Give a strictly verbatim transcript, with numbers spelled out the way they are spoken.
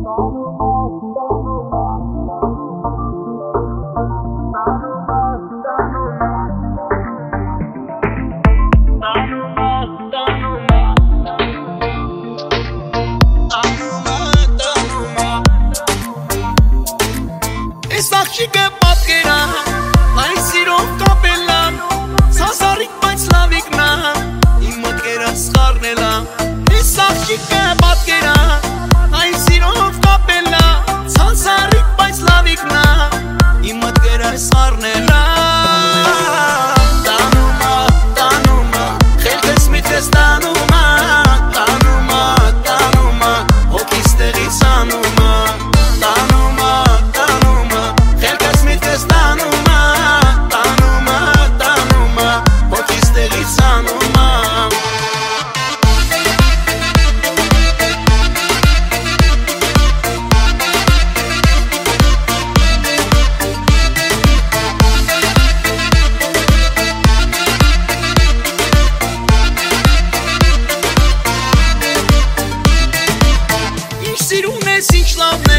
Այս աղջիկը պատկերա, այն սիրով կապելա, սազարիկ բայց լավիկնա, իմ մտքերը սխարնելա։ Այս աղջիկը պատկերա, այն սիրով կապելա, սազարիկ բայց լավիկնա, իմ մտքերը սխարնելա։ Տանումա, տանումա, խելքս միտքս տանումա, տանումա, տանումա, հոգիս տեղից անումա, տանումա, տանումա, խելքս միտքս տանումա, տանումա, տանումա, հոգիս տեղից անումա։ Ինչ սիրուն ես, ինչ լավն